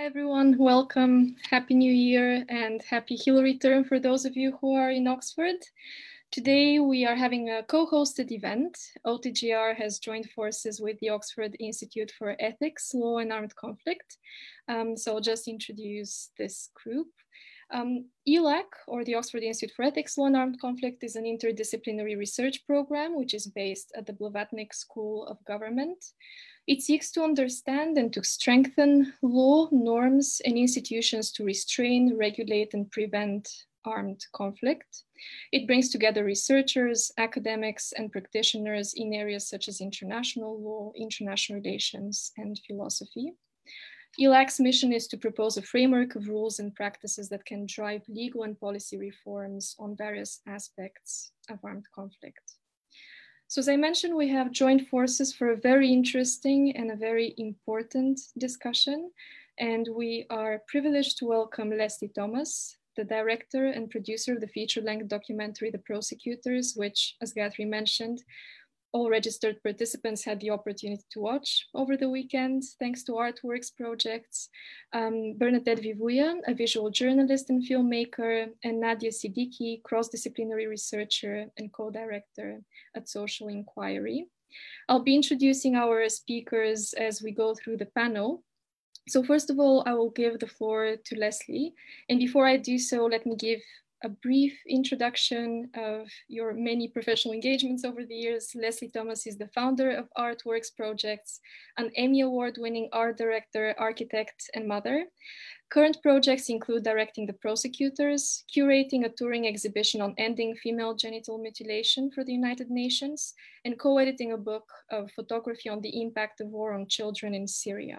Hi everyone, welcome. Happy New Year and happy Hillary term for those of you who are in Oxford. Today we are having a co-hosted event. OTGR has joined forces with the Oxford Institute for Ethics, Law and Armed Conflict. So I'll just introduce this group. ELAC, or the Oxford Institute for Ethics, Law and Armed Conflict, is an interdisciplinary research program which is based at the Blavatnik School of Government. It seeks to understand and to strengthen law, norms, and institutions to restrain, regulate, and prevent armed conflict. It brings together researchers, academics, and practitioners in areas such as international law, international relations, and philosophy. ELAC's mission is to propose a framework of rules and practices that can drive legal and policy reforms on various aspects of armed conflict. So as I mentioned, we have joined forces for a very interesting and a very important discussion. And we are privileged to welcome Leslie Thomas, the director and producer of the feature-length documentary, The Prosecutors, which, as Guthrie mentioned, all registered participants had the opportunity to watch over the weekend, thanks to Artworks projects. Bernadette Vivuya, a visual journalist and filmmaker, and Nadia Siddiqui, cross-disciplinary researcher and co-director at Social Inquiry. I'll be introducing our speakers as we go through the panel. So first of all, I will give the floor to Leslie. And before I do so, let me give a brief introduction of your many professional engagements over the years. Leslie Thomas is the founder of Artworks Projects, an Emmy Award-winning art director, architect, and mother. Current projects include directing The Prosecutors, curating a touring exhibition on ending female genital mutilation for the United Nations, and co-editing a book of photography on the impact of war on children in Syria.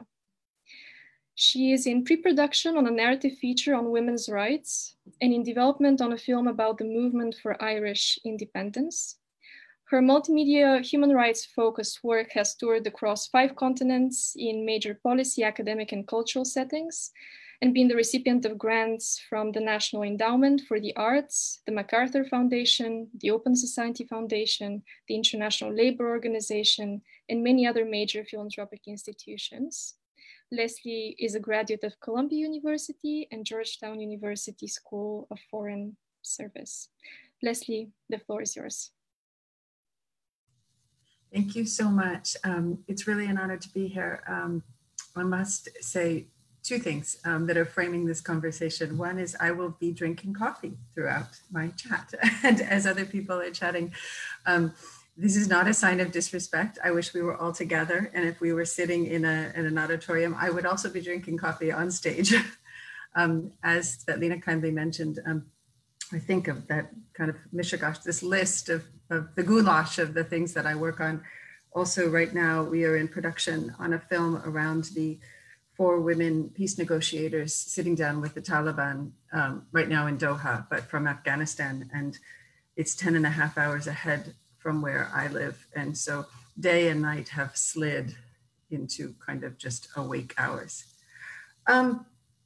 She is in pre-production on a narrative feature on women's rights and in development on a film about the movement for Irish independence. Her multimedia human rights focused work has toured across 5 continents in major policy, academic, and cultural settings, and been the recipient of grants from the National Endowment for the Arts, the MacArthur Foundation, the Open Society Foundation, the International Labour Organization, and many other major philanthropic institutions. Leslie is a graduate of Columbia University and Georgetown University School of Foreign Service. Leslie, the floor is yours. Thank you so much. It's really an honor to be here. I must say 2 things that are framing this conversation. One is I will be drinking coffee throughout my chat, and as other people are chatting. This is not a sign of disrespect. I wish we were all together, and if we were sitting in an auditorium, I would also be drinking coffee on stage. As Svetlina kindly mentioned, I think of that kind of mishigash, this list of the goulash of the things that I work on. Also, right now, we are in production on a film around the 4 women peace negotiators sitting down with the Taliban right now in Doha, but from Afghanistan, and it's 10.5 hours ahead from where I live. And so day and night have slid into kind of just awake hours. I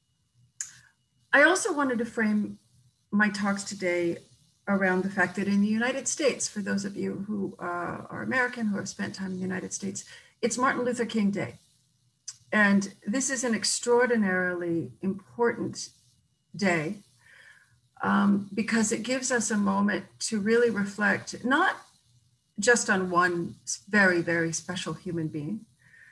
also wanted to frame my talks today around the fact that in the United States, for those of you who are American, who have spent time in the United States, it's Martin Luther King Day. And this is an extraordinarily important day because it gives us a moment to really reflect, not just on one very, very special human being,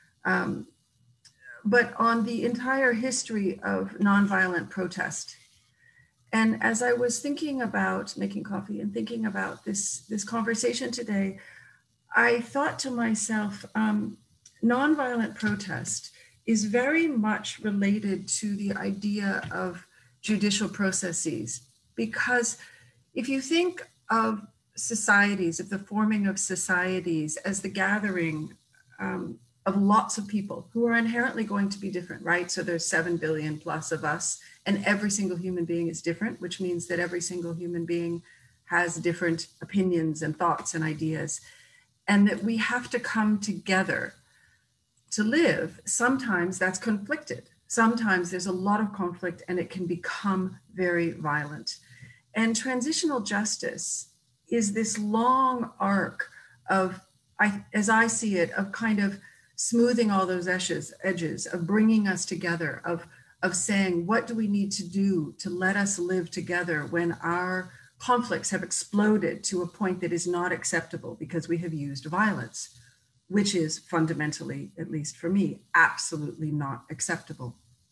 but on the entire history of nonviolent protest. And as I was thinking about making coffee and thinking about this conversation today, I thought to myself, nonviolent protest is very much related to the idea of judicial processes, because if you think of societies, of the forming of societies as the gathering of lots of people who are inherently going to be different, right? So there's 7 billion plus of us, and every single human being is different, which means that every single human being has different opinions and thoughts and ideas, and that we have to come together to live. Sometimes that's conflicted. Sometimes there's a lot of conflict and it can become very violent. And transitional justice is this long arc of, as I see it, of kind of smoothing all those edges, of bringing us together, of of saying, what do we need to do to let us live together when our conflicts have exploded to a point that is not acceptable because we have used violence, which is fundamentally, at least for me, absolutely not acceptable.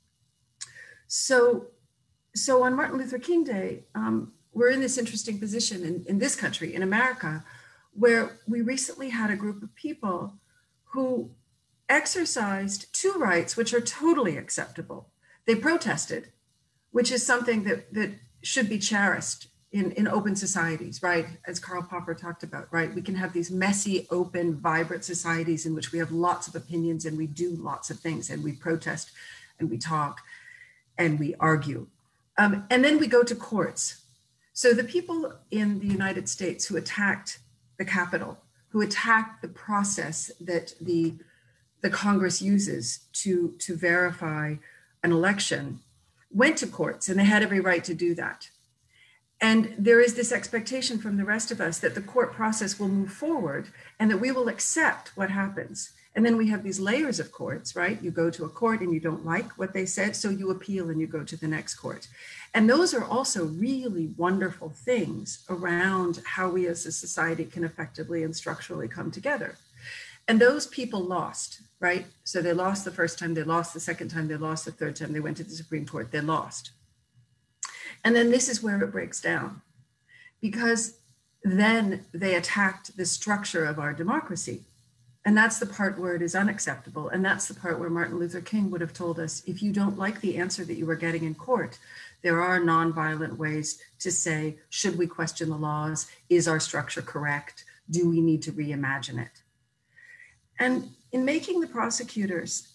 So on Martin Luther King Day, we're in this interesting position in this country, in America, where we recently had a group of people who exercised two rights which are totally acceptable. They protested, which is something that should be cherished in open societies, right? As Karl Popper talked about, right? We can have these messy, open, vibrant societies in which we have lots of opinions and we do lots of things and we protest and we talk and we argue. And then we go to courts. So the people in the United States who attacked the Capitol, who attacked the process that the Congress uses to verify an election, went to courts, and they had every right to do that. And there is this expectation from the rest of us that the court process will move forward and that we will accept what happens. And then we have these layers of courts, right? You go to a court and you don't like what they said, so you appeal and you go to the next court. And those are also really wonderful things around how we as a society can effectively and structurally come together. And those people lost, right? So they lost the first time, they lost the second time, they lost the third time, they went to the Supreme Court, they lost. And then this is where it breaks down, because then they attacked the structure of our democracy. And that's the part where it is unacceptable. And that's the part where Martin Luther King would have told us, if you don't like the answer that you were getting in court, there are nonviolent ways to say, should we question the laws? Is our structure correct? Do we need to reimagine it? And in Making the Prosecutors,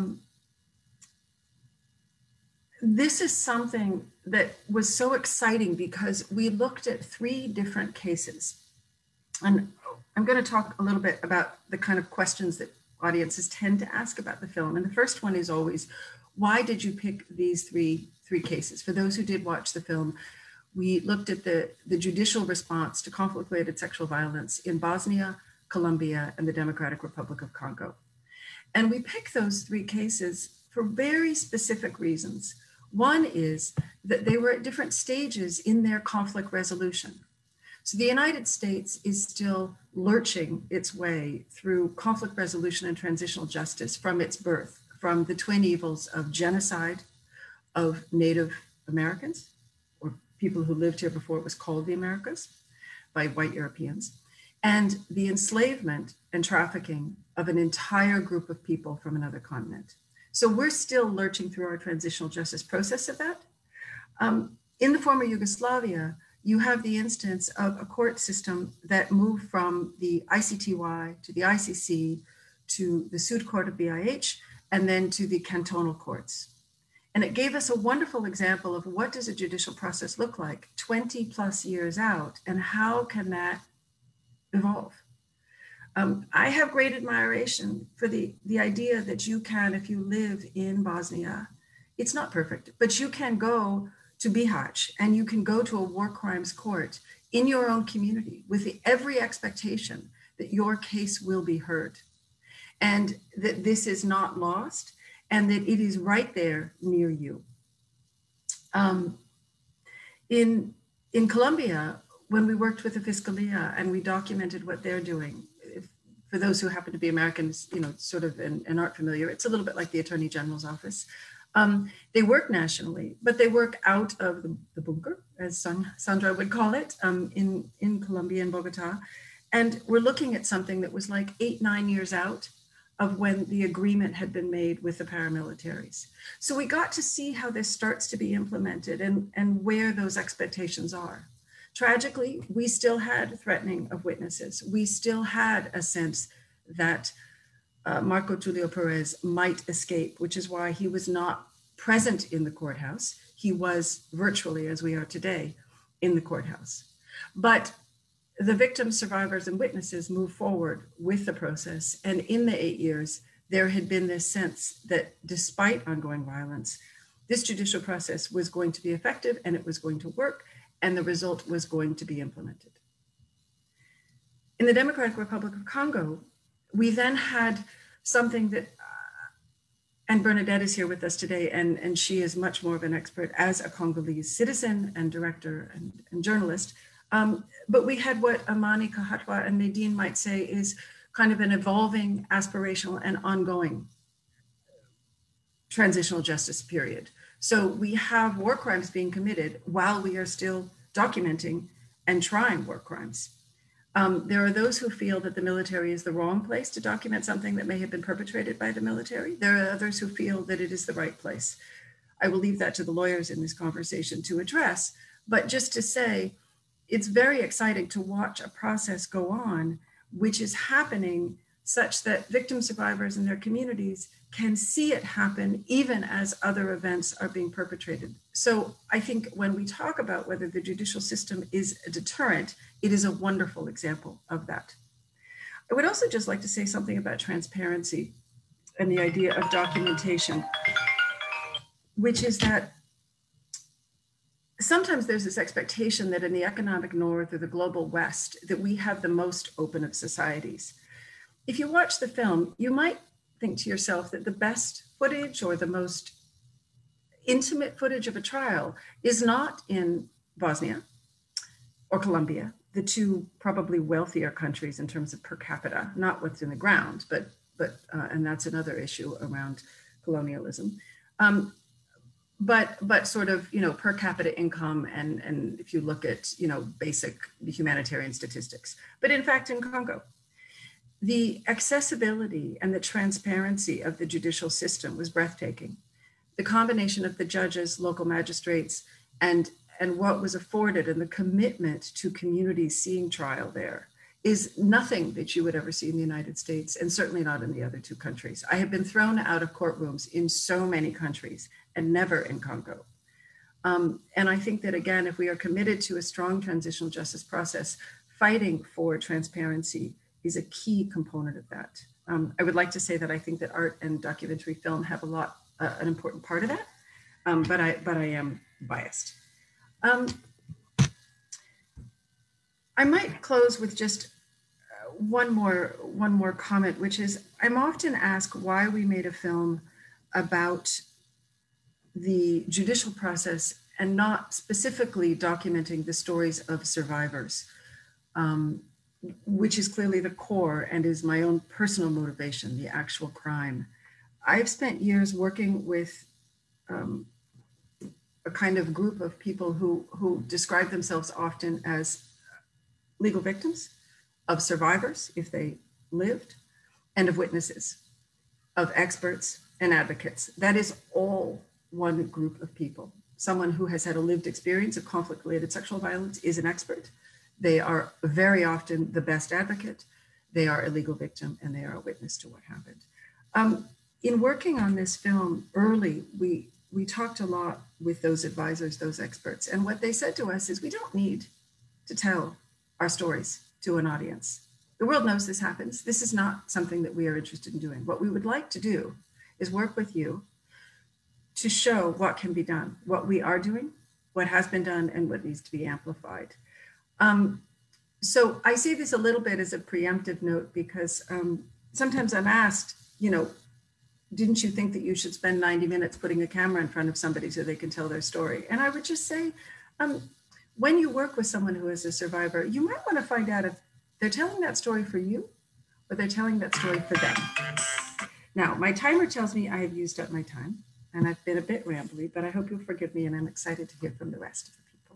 this is something that was so exciting because we looked at 3 different cases. And I'm going to talk a little bit about the kind of questions that audiences tend to ask about the film. And the first one is always, why did you pick these three cases? For those who did watch the film, we looked at the judicial response to conflict-related sexual violence in Bosnia, Colombia, and the Democratic Republic of Congo. And we picked those 3 cases for very specific reasons. One is that they were at different stages in their conflict resolution. So the United States is still lurching its way through conflict resolution and transitional justice from its birth, from the twin evils of genocide of Native Americans, or people who lived here before it was called the Americas, by white Europeans, and the enslavement and trafficking of an entire group of people from another continent. So we're still lurching through our transitional justice process of that. In the former Yugoslavia, you have the instance of a court system that moved from the ICTY to the ICC to the Sud Court of BIH, and then to the cantonal courts. And it gave us a wonderful example of what does a judicial process look like 20 plus years out, and how can that evolve? I have great admiration for the idea that you can, if you live in Bosnia, it's not perfect, but you can go to Bihać and you can go to a war crimes court in your own community with every expectation that your case will be heard, and that this is not lost, and that it is right there near you. In Colombia, when we worked with the Fiscalia and we documented what they're doing, for those who happen to be Americans, sort of and aren't familiar, it's a little bit like the Attorney General's office. They work nationally, but they work out of the bunker, as Sandra would call it, in Colombia, in Bogota. And we're looking at something that was like 8-9 years out of when the agreement had been made with the paramilitaries. So we got to see how this starts to be implemented and where those expectations are. Tragically, we still had threatening of witnesses. We still had a sense that Marco Tulio Perez might escape, which is why he was not present in the courthouse. He was virtually, as we are today, in the courthouse. But the victims, survivors, and witnesses moved forward with the process. And in the 8 years, there had been this sense that despite ongoing violence, this judicial process was going to be effective and it was going to work, and the result was going to be implemented. In the Democratic Republic of Congo, we then had something that And Bernadette is here with us today, and she is much more of an expert as a Congolese citizen and director and journalist. But we had what Amani Kahatwa and Nadine might say is kind of an evolving, aspirational, and ongoing transitional justice period. So we have war crimes being committed while we are still documenting and trying war crimes. There are those who feel that the military is the wrong place to document something that may have been perpetrated by the military. There are others who feel that it is the right place. I will leave that to the lawyers in this conversation to address, but just to say, it's very exciting to watch a process go on, which is happening such that victim survivors and their communities can see it happen even as other events are being perpetrated. So I think when we talk about whether the judicial system is a deterrent, it is a wonderful example of that. I would also just like to say something about transparency and the idea of documentation, which is that sometimes there's this expectation that in the economic north or the global west, that we have the most open of societies. If you watch the film, you might think to yourself that the best footage or the most intimate footage of a trial is not in Bosnia or Colombia, the two probably wealthier countries in terms of per capita, not what's in the ground, but and that's another issue around colonialism. But sort of, per capita income and if you look at, basic humanitarian statistics. But in fact, in Congo, the accessibility and the transparency of the judicial system was breathtaking. The combination of the judges, local magistrates, and what was afforded and the commitment to communities seeing trial there is nothing that you would ever see in the United States, and certainly not in the other two countries. I have been thrown out of courtrooms in so many countries and never in Congo. And I think that, again, if we are committed to a strong transitional justice process, fighting for transparency is a key component of that. I would like to say that I think that art and documentary film have an important part of that, but I am biased. I might close with just one more comment, which is I'm often asked why we made a film about the judicial process and not specifically documenting the stories of survivors, which is clearly the core and is my own personal motivation, the actual crime. I've spent years working with a kind of group of people who describe themselves often as legal victims, of survivors, if they lived, and of witnesses, of experts and advocates. That is all one group of people. Someone who has had a lived experience of conflict-related sexual violence is an expert. They are very often the best advocate. They are a legal victim, and they are a witness to what happened. In working on this film early, we talked a lot with those advisors, those experts, and what they said to us is we don't need to tell our stories to an audience. The world knows this happens. This is not something that we are interested in doing. What we would like to do is work with you to show what can be done, what we are doing, what has been done, and what needs to be amplified. So I say this a little bit as a preemptive note because sometimes I'm asked, didn't you think that you should spend 90 minutes putting a camera in front of somebody so they can tell their story? And I would just say, when you work with someone who is a survivor, you might want to find out if they're telling that story for you or they're telling that story for them. Now, my timer tells me I have used up my time and I've been a bit rambly, but I hope you'll forgive me and I'm excited to hear from the rest of the people.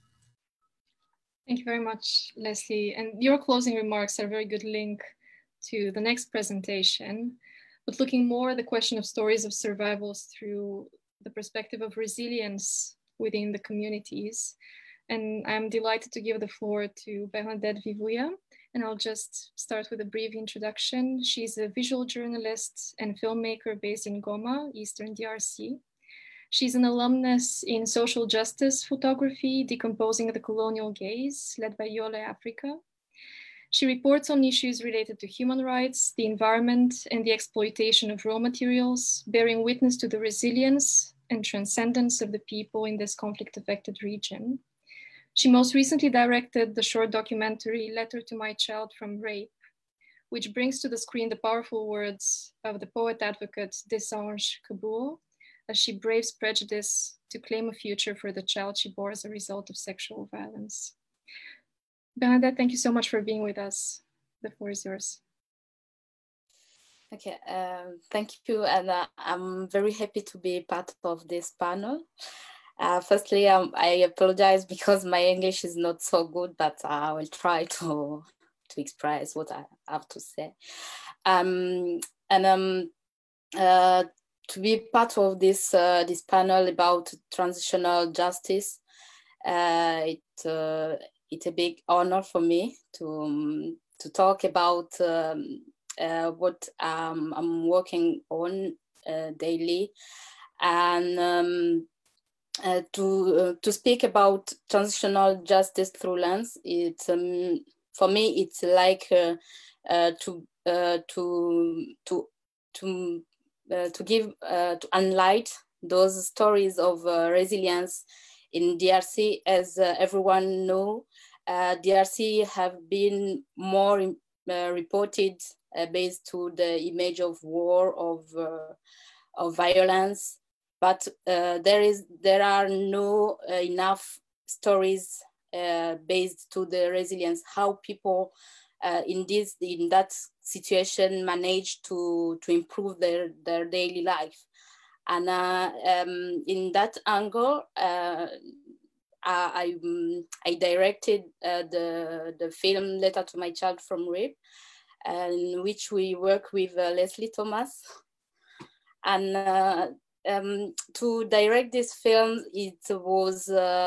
Thank you very much, Leslie. And your closing remarks are a very good link to the next presentation, but looking more at the question of stories of survivals through the perspective of resilience within the communities. And I'm delighted to give the floor to Bernadette Vivuya, and I'll just start with a brief introduction. She's a visual journalist and filmmaker based in Goma, Eastern DRC. She's an alumnus in social justice photography, Decomposing the Colonial Gaze, led by Yole Africa. She reports on issues related to human rights, the environment, and the exploitation of raw materials, bearing witness to the resilience and transcendence of the people in this conflict-affected region. She most recently directed the short documentary Letter to My Child from Rape, which brings to the screen the powerful words of the poet advocate Desange Keboul, as she braves prejudice to claim a future for the child she bore as a result of sexual violence. Bernadette, thank you so much for being with us. The floor is yours. Okay, thank you. And I'm very happy to be part of this panel. Firstly, I apologize because my English is not so good, but I will try to express what I have to say. To be part of this this panel about transitional justice, it's a big honor for me to talk about what I'm working on daily, and to speak about transitional justice through lens. It's for me, it's like to unlight those stories of resilience in DRC. As everyone know, DRC have been more reported based to the image of war, of violence, but there are no enough stories based to the resilience, how people in that situation manage to improve their daily life. And in that angle, I directed the film Letter to My Child from Rape, in which we work with Leslie Thomas. And to direct this film, it was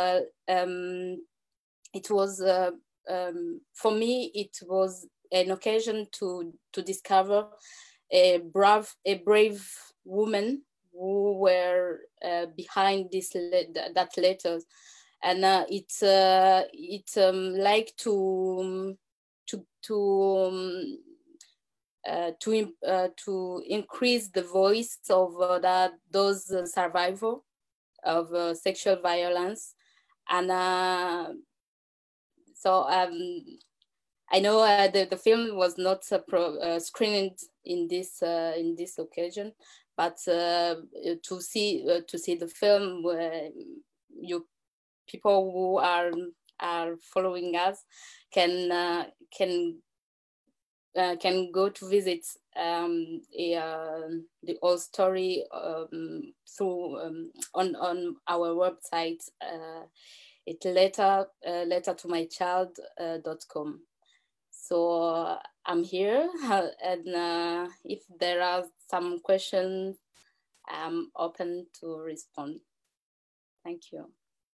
for me, it was an occasion to discover a brave woman who were behind that letters, and like to increase the voice of those survivors of sexual violence. And so I know the film was not screened in this occasion, but to see the film, people who are following us can go to visit the whole story through on our website. It's lettertomychild.com. So I'm here, and if there are some questions, I'm open to respond. Thank you.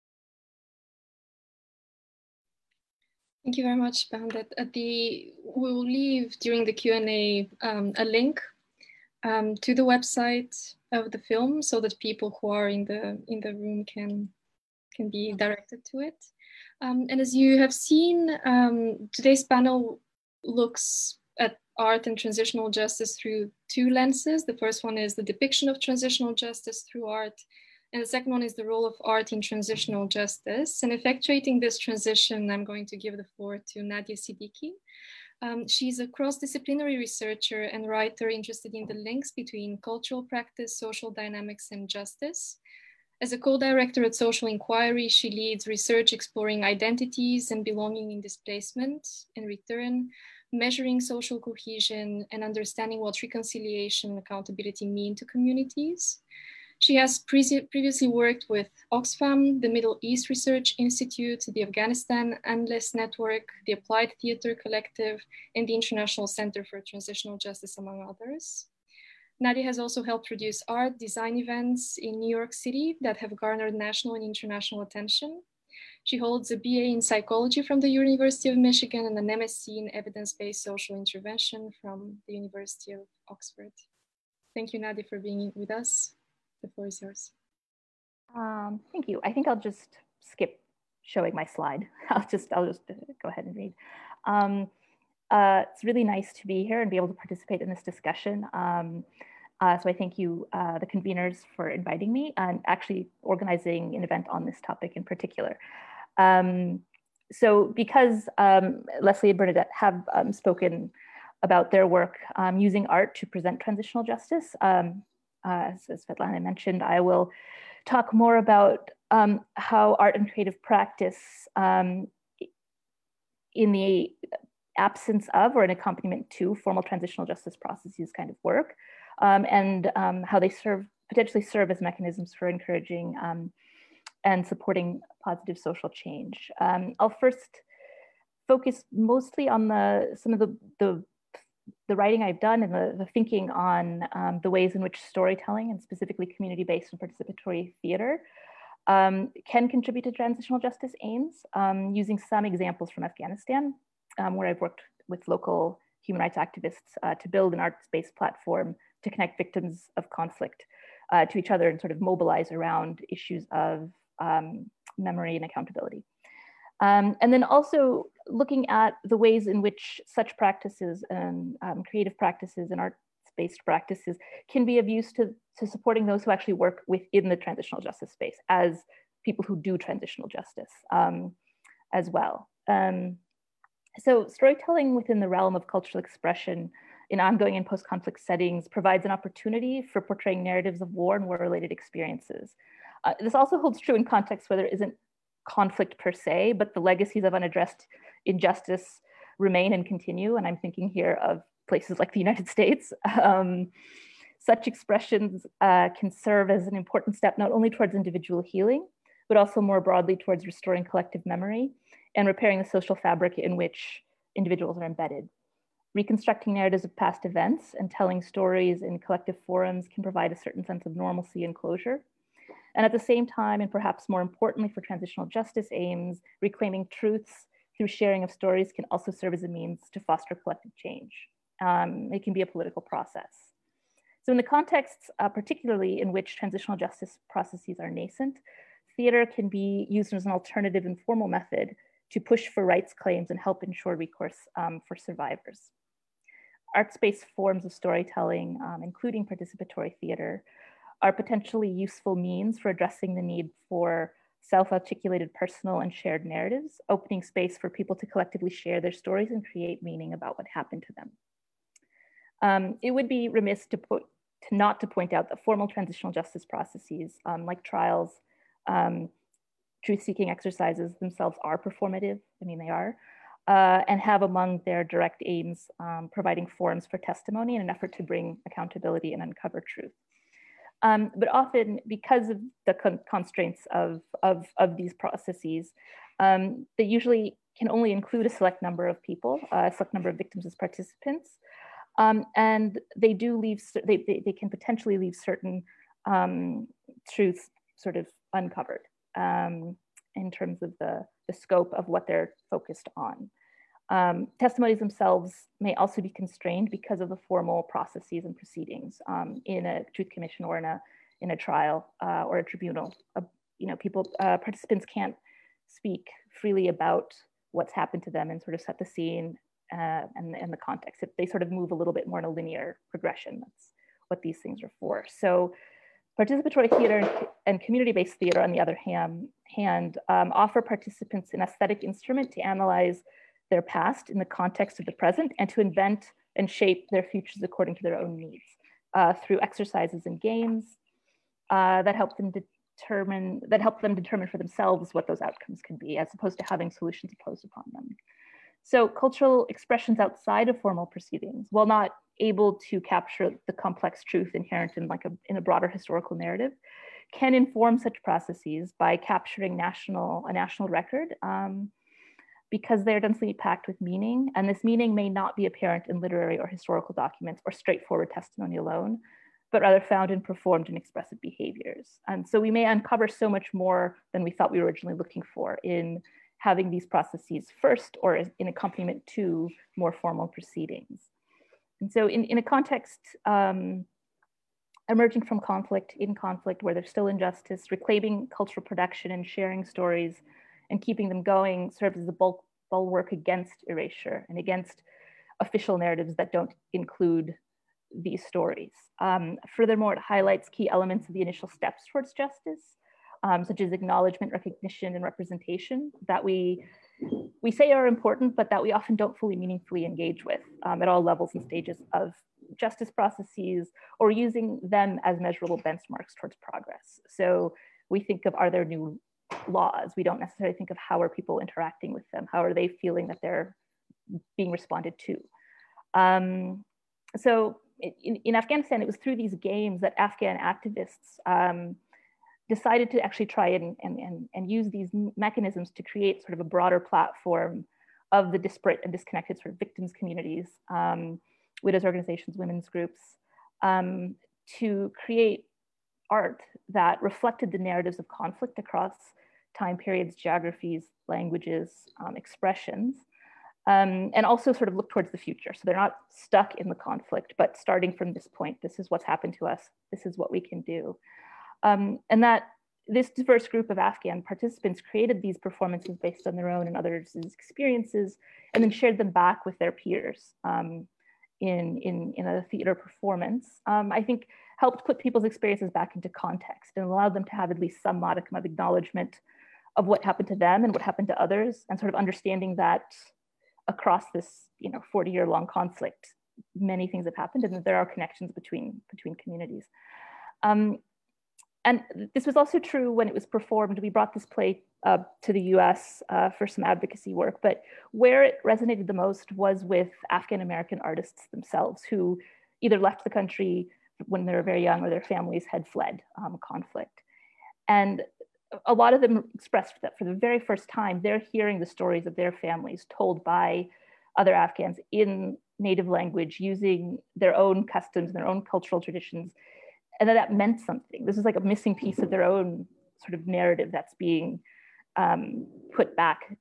Thank you very much, Bernadette. We will leave during the Q&A a link to the website of the film, so that people who are in the room can be directed to it. And as you have seen, today's panel looks at art and transitional justice through two lenses. The first one is the depiction of transitional justice through art, and the second one is the role of art in transitional justice. And effectuating this transition, I'm going to give the floor to Nadia Siddiqui. She's a cross-disciplinary researcher and writer interested in the links between cultural practice, social dynamics, and justice. As a co-director at Social Inquiry, she leads research exploring identities and belonging in displacement and return, measuring social cohesion, and understanding what reconciliation and accountability mean to communities. She has previously worked with Oxfam, the Middle East Research Institute, the Afghanistan Endless Network, the Applied Theatre Collective, and the International Center for Transitional Justice, among others. Nadia has also helped produce art design events in New York City that have garnered national and international attention. She holds a BA in psychology from the University of Michigan and an MSc in evidence-based social intervention from the University of Oxford. Thank you, Nadia, for being with us. The floor is yours. Thank you. I think I'll just skip showing my slide. I'll just go ahead and read. It's really nice to be here and be able to participate in this discussion. So I thank you, the conveners, for inviting me and actually organizing an event on this topic in particular. So because Leslie and Bernadette have spoken about their work using art to present transitional justice. As Svetlana mentioned, I will talk more about how art and creative practice in the absence of or an accompaniment to formal transitional justice processes kind of work, and how they potentially serve as mechanisms for encouraging and supporting positive social change. I'll first focus mostly on some of the writing I've done and the thinking on the ways in which storytelling, and specifically community-based and participatory theater, can contribute to transitional justice aims, using some examples from Afghanistan, where I've worked with local human rights activists to build an arts-based platform to connect victims of conflict to each other and sort of mobilize around issues of memory and accountability. And then also looking at the ways in which such practices and creative practices and arts-based practices can be of use to supporting those who actually work within the transitional justice space as people who do transitional justice as well. So storytelling within the realm of cultural expression in ongoing and post-conflict settings provides an opportunity for portraying narratives of war and war-related experiences. This also holds true in contexts where there isn't conflict per se, but the legacies of unaddressed injustice remain and continue. And I'm thinking here of places like the United States. Such expressions can serve as an important step not only towards individual healing, but also more broadly towards restoring collective memory and repairing the social fabric in which individuals are embedded. Reconstructing narratives of past events and telling stories in collective forums can provide a certain sense of normalcy and closure. And at the same time, and perhaps more importantly for transitional justice aims, reclaiming truths through sharing of stories can also serve as a means to foster collective change. It can be a political process. So in the contexts, particularly in which transitional justice processes are nascent, theater can be used as an alternative and formal method to push for rights claims and help ensure recourse for survivors. Arts-based forms of storytelling, including participatory theater, are potentially useful means for addressing the need for self-articulated personal and shared narratives, opening space for people to collectively share their stories and create meaning about what happened to them. It would be remiss not to point out that formal transitional justice processes, like trials, truth-seeking exercises themselves are performative. I mean, they are, and have among their direct aims providing forums for testimony in an effort to bring accountability and uncover truth. But often, because of the constraints of these processes, they usually can only include a select number of people, a select number of victims as participants, and they can potentially leave certain truths sort of uncovered in terms of the scope of what they're focused on. Testimonies themselves may also be constrained because of the formal processes and proceedings in a truth commission or in a trial or a tribunal. Participants can't speak freely about what's happened to them and sort of set the scene and the context. They sort of move a little bit more in a linear progression. That's what these things are for. So participatory theater and community-based theater, on the other hand, offer participants an aesthetic instrument to analyze their past in the context of the present and to invent and shape their futures according to their own needs through exercises and games that help them determine for themselves what those outcomes can be, as opposed to having solutions imposed upon them. So cultural expressions outside of formal proceedings, while not able to capture the complex truth inherent in a broader historical narrative, can inform such processes by capturing a national record, because they're densely packed with meaning, and this meaning may not be apparent in literary or historical documents or straightforward testimony alone, but rather found in performed and expressive behaviors. And so we may uncover so much more than we thought we were originally looking for in having these processes first or in accompaniment to more formal proceedings. And so in a context emerging from conflict, in conflict where there's still injustice, reclaiming cultural production and sharing stories and keeping them going serves as a bulwark against erasure and against official narratives that don't include these stories. Furthermore, it highlights key elements of the initial steps towards justice, such as acknowledgement, recognition, and representation that we say are important, but that we often don't fully meaningfully engage with at all levels and stages of justice processes, or using them as measurable benchmarks towards progress. So we think of, are there new laws? We don't necessarily think of how are people interacting with them? How are they feeling that they're being responded to? So in Afghanistan, it was through these games that Afghan activists decided to actually try and use these mechanisms to create sort of a broader platform of the disparate and disconnected sort of victims communities, widows organizations, women's groups, to create art that reflected the narratives of conflict across time periods, geographies, languages, expressions, and also sort of look towards the future. So they're not stuck in the conflict, but starting from this point, this is what's happened to us, this is what we can do. And that this diverse group of Afghan participants created these performances based on their own and others' experiences, and then shared them back with their peers in a theater performance, I think helped put people's experiences back into context and allowed them to have at least some modicum of acknowledgement of what happened to them and what happened to others, and sort of understanding that across this 40-year-long conflict, many things have happened and that there are connections between communities. And this was also true when it was performed. We brought this play to the US for some advocacy work, but where it resonated the most was with Afghan-American artists themselves, who either left the country when they were very young or their families had fled conflict. And a lot of them expressed that for the very first time, they're hearing the stories of their families told by other Afghans in native language, using their own customs and their own cultural traditions, and that meant something. This is like a missing piece of their own sort of narrative that's being put back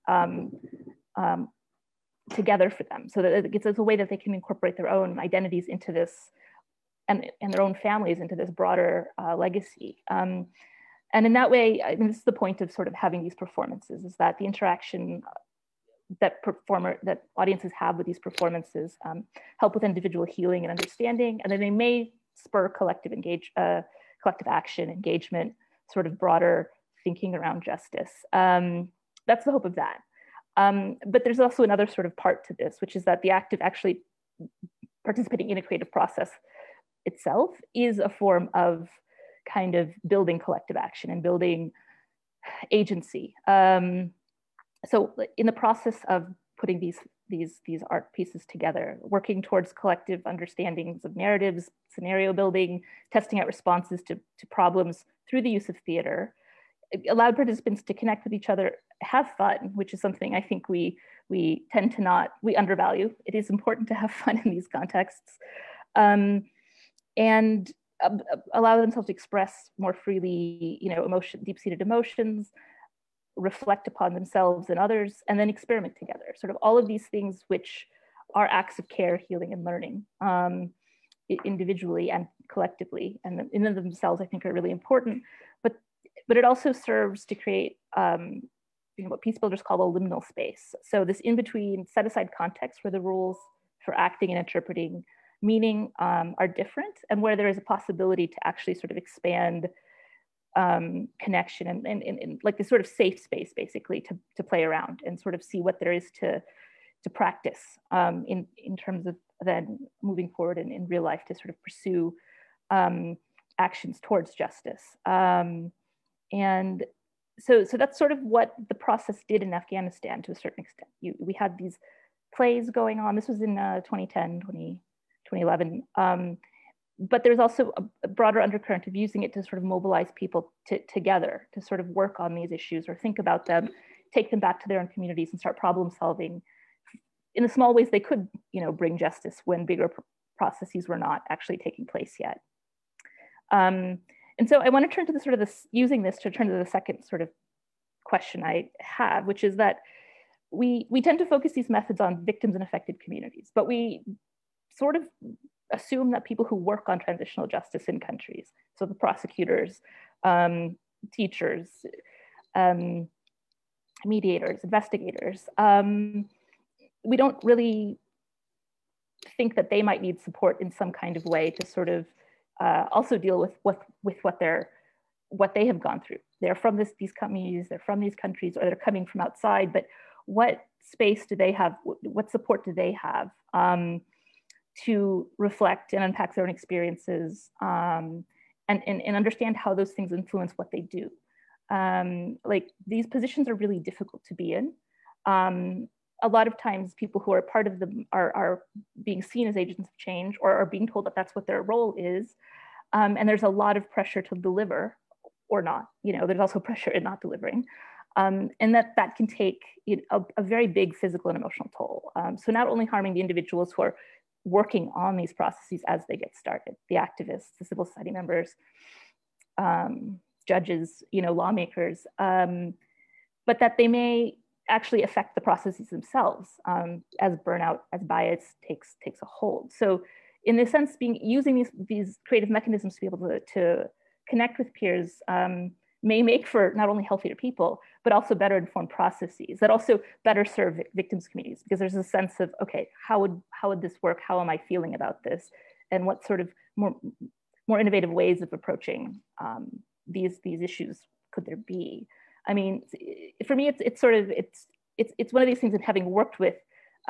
together for them, so that it's a way that they can incorporate their own identities into this, and their own families into this broader legacy. And in that way, I mean, this is the point of sort of having these performances, is that the interaction that audiences have with these performances help with individual healing and understanding, and then they may spur collective action, engagement, sort of broader thinking around justice. That's the hope of that. But there's also another sort of part to this, which is that the act of actually participating in a creative process itself is a form of kind of building collective action and building agency. So in the process of putting these art pieces together, working towards collective understandings of narratives, scenario building, testing out responses to problems through the use of theater, it allowed participants to connect with each other, have fun, which is something I think we tend to we undervalue. It is important to have fun in these contexts, and allow themselves to express more freely, deep-seated emotions, reflect upon themselves and others, and then experiment together. Sort of all of these things which are acts of care, healing, and learning individually and collectively, and in and of themselves, I think are really important. But it also serves to create what peace builders call a liminal space. So this in-between set-aside context where the rules for acting and interpreting meaning are different, and where there is a possibility to actually sort of expand connection and like this sort of safe space, basically, to play around and sort of see what there is to practice in terms of then moving forward in real life to sort of pursue actions towards justice. And so that's sort of what the process did in Afghanistan to a certain extent. We had these plays going on. This was in 2010, 2011. But there's also a broader undercurrent of using it to sort of mobilize people together to sort of work on these issues or think about them, take them back to their own communities and start problem solving in the small ways they could, bring justice when bigger processes were not actually taking place yet. And so I want to turn to using this to turn to the second sort of question I have, which is that we tend to focus these methods on victims and affected communities, but we sort of assume that people who work on transitional justice in countries, so the prosecutors, teachers, mediators, investigators, we don't really think that they might need support in some kind of way to sort of also deal with what they have gone through. they're from these communities, they're from these countries, or they're coming from outside, but what space do they have, what support do they have to reflect and unpack their own experiences, and understand how those things influence what they do. Like, these positions are really difficult to be in. A lot of times people who are part of them are being seen as agents of change, or are being told that that's what their role is. And there's a lot of pressure to deliver or not. You know, there's also pressure in not delivering. And that can take a very big physical and emotional toll. So not only harming the individuals who are working on these processes as they get started, the activists, the civil society members, judges, you know, lawmakers, but that they may actually affect the processes themselves as burnout, as bias takes a hold. So in this sense, using these creative mechanisms to be able to connect with peers may make for not only healthier people, but also better informed processes that also better serve victims' communities, because there's a sense of, okay, how would this work? How am I feeling about this? And what sort of more innovative ways of approaching these issues could there be? I mean, for me, it's one of these things that, having worked with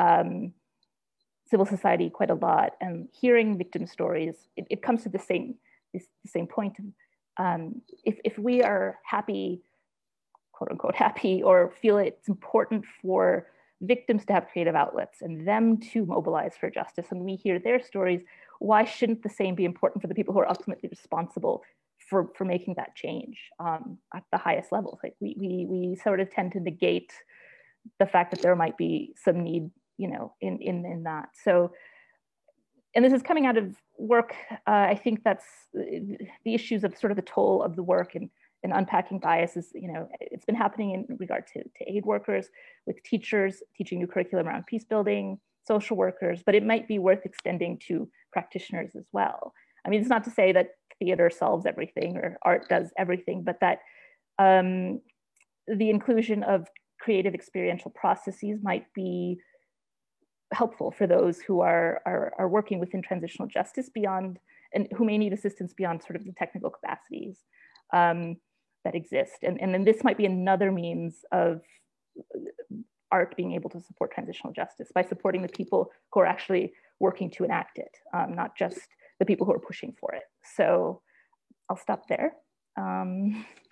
civil society quite a lot and hearing victim stories, it comes to the same point. If we are happy, quote unquote happy, or feel it's important for victims to have creative outlets and them to mobilize for justice, and we hear their stories, why shouldn't the same be important for the people who are ultimately responsible for making that change at the highest levels? Like, we sort of tend to negate the fact that there might be some need, you know, in that. So, and this is coming out of work. I think that's the issues of sort of the toll of the work and unpacking biases. You know, it's been happening in regard to aid workers, with teachers teaching new curriculum around peace building, social workers, but it might be worth extending to practitioners as well. I mean, it's not to say that theater solves everything or art does everything, but that the inclusion of creative experiential processes might be helpful for those who are working within transitional justice beyond, and who may need assistance beyond sort of the technical capacities that exist. And then this might be another means of art being able to support transitional justice by supporting the people who are actually working to enact it, not just the people who are pushing for it. So I'll stop there.